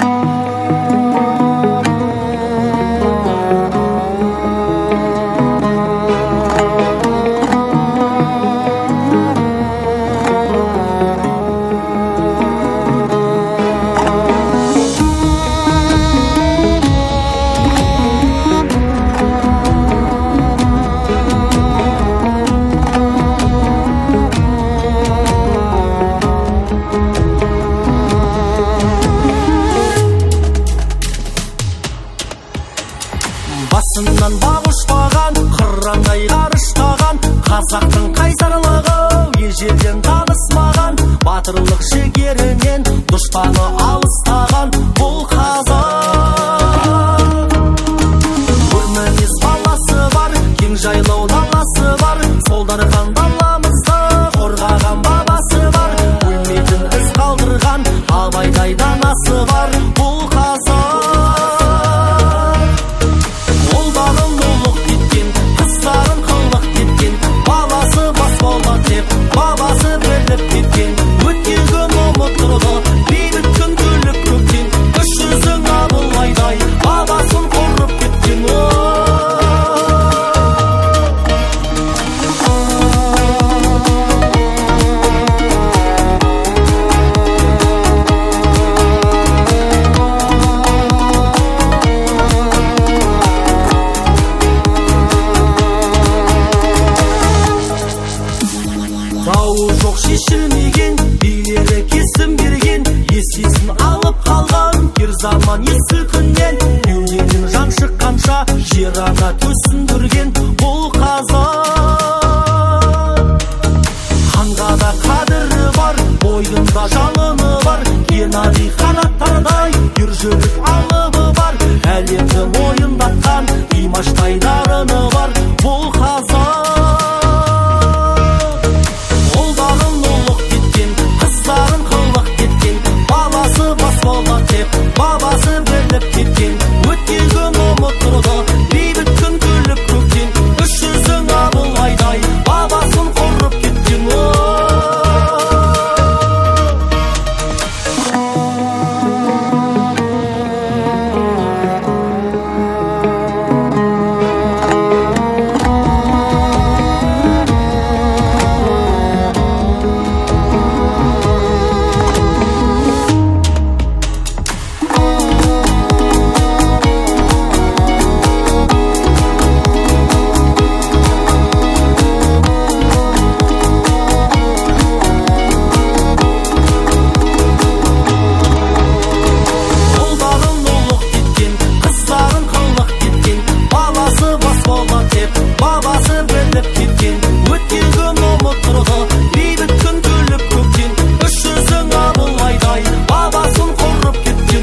басынан бақ ұшпаған, қырандай ғарыштаған, қазақтың қайсарлығы ежелден танысмаған, батырлық жігерінен дұшпаны алыстаған бұл қазақ. Өрмінез баласы бар, кең жайлау даласы бар, солдархан даламызды қорғаған бабасы бар, өлмейтін із қалдырған абайдай данасы бар бұл қазақ. Бабасы біліп кеткен, өткен күн ұмыттырды, бейбіт күн күліп көктен, үш жүзің Абылайдай бабасын қорып кеткен. Дауы жоқ шешілмеген, билері кесім берген, есесін алып қалған ер заман есіл күннен, кеудеден жан шыққанша жер ана төсіндірген бұл қазақ. Ханға да қадірі бар, бойында жалыны бар, Геннадий қанаттардай ержүрек алыбы бар, әлемді мойындатқан Димаштай дарыны бар бұл қазақ. Бабасы біліп кеткен, өткен күн ұмыттырды, бейбіт күн күліп көктен, үш жүзің Абылайдай бабасын қорып кеткен. Бабасы біліп кеткен, өткен күн ұмыттырды, бейбіт күн күліп көктен, үш жүзің Абылайдай бабасын қорып кеткен.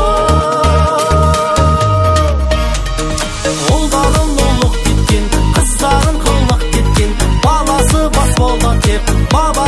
Ұлдарын ұлық кеткен, қыздарын қылық кеткен, баласы бас болған деп баба